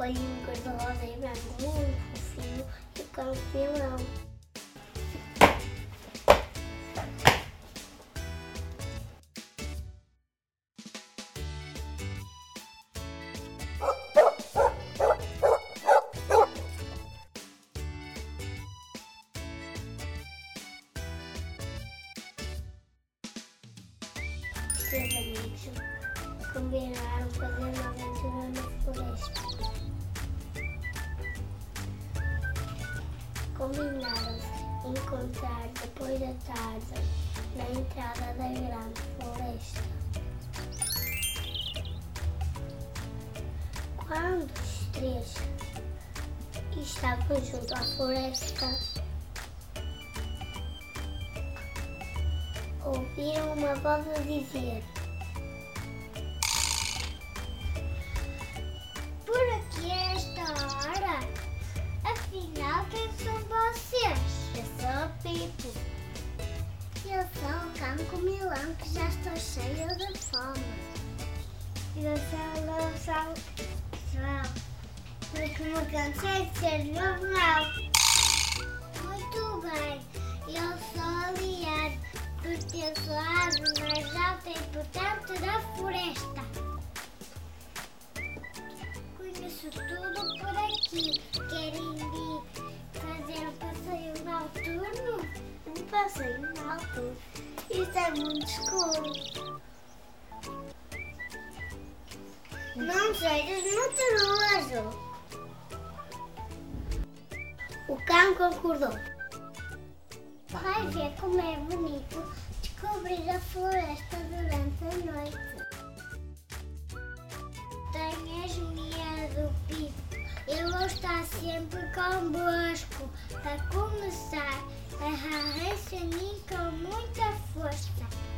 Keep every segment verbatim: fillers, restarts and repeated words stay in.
coelhinho cor-de-rosa e branco muito fofinho e o cão comilão. Os três amigos combinaram fazer uma aventura na floresta. Combinaram-se encontrar depois da tarde na entrada da grande floresta. Quando os três estavam junto à floresta, ouviram uma voz a dizer: "Por aqui a esta hora? Afinal, quem são vocês?" "Eu sou o Pipo." "Eu sou o cão comilão que já estou cheio de fome." "Eu sou o lobo salvão, porque me cansei de ser normal." "Muito bem, eu sou a Liane, pertenço à árvore mais alta e potente da floresta. Conheço tudo por aqui. Querem vir fazer um passeio noturno?" "Um passeio noturno? Isto é muito escuro." "Não sejas mentiroso." O cão concordou. "Vai ver como é bonito descobrir a floresta durante a noite." "Tenhas medo, Pipo. Eu vou estar sempre convosco. Para começar, agarrem-se a mim com muita força."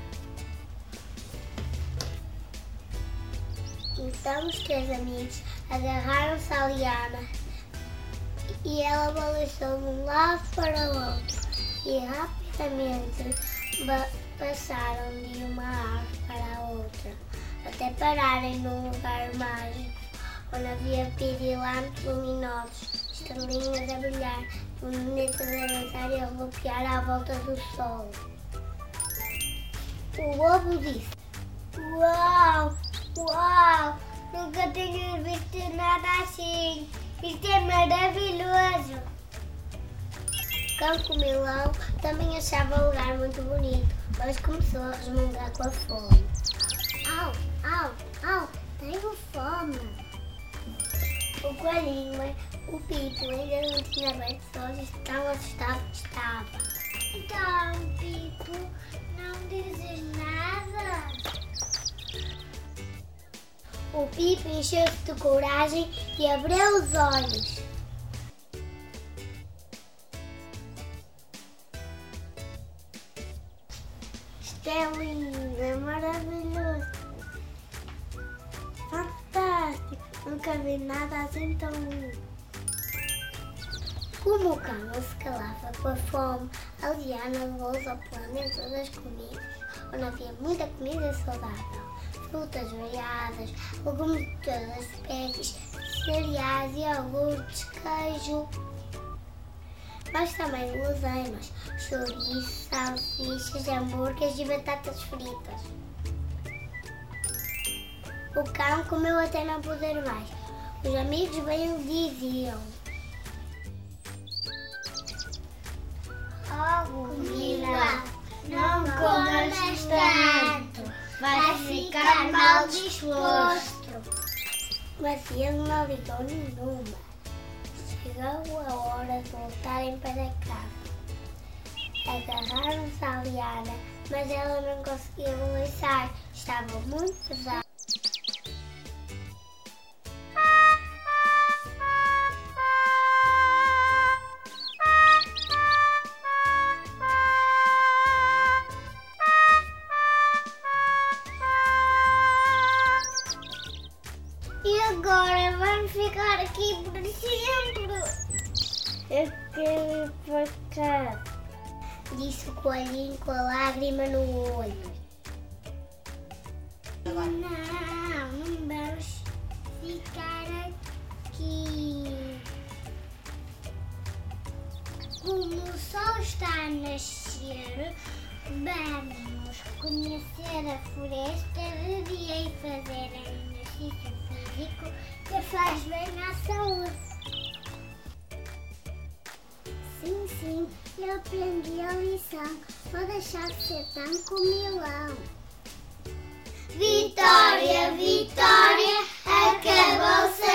Então os três amigos agarraram-se à liana e ela balançou de um lado para o outro e rapidamente ba- passaram de uma árvore para a outra, até pararem num lugar mágico onde havia pirilampos luminosos, estrelinhas a brilhar, borboletas a dançar e a rodopiar à volta do sol. O lobo disse: "Uau! Uau! Nunca tenho visto nada assim! Isto é maravilhoso!" O cão comilão também achava o lugar muito bonito, mas começou a resmungar com a fome. "Au, au, au, tenho fome." O coelhinho, o Pipo, ainda não tinha aberto os olhos, tão assustado que estava. "Então, Pipo, não dizes nada?" O Pipo encheu-se de coragem e abriu os olhos. "Isto é lindo, é maravilhoso, fantástico, nunca vi nada assim tão lindo." Como o cão não se calava com a fome, a liana levou-os ao planeta das comidas, onde havia muita comida saudável, frutas variadas, legumes de todas as espécies, cereais, iogurtes, queijo, mas também guloseimas, chouriço, salsichas, hambúrgueres e batatas fritas. O cão comeu até não poder mais. Os amigos bem lhe diziam: "Oh, comida, não comas tanto, vais ficar mal disposto." Mas ele não ligou nenhuma. Chegou a hora de voltarem para casa. Agarraram-se à liana, mas ela não conseguia balançar, estava muito pesada. "E agora vamos ficar aqui por sempre?" "Eu quero ir para casa", disse o coelhinho com a lágrima no olho. "Não, não vamos ficar aqui. que, como o sol está a nascer, vamos conhecer a floresta de dia e fazer exercício físico que faz bem à saúde. Sim, sim, eu aprendi a lição. Vou deixar de ser tão comilão. Vitória, Vitória, acabou-se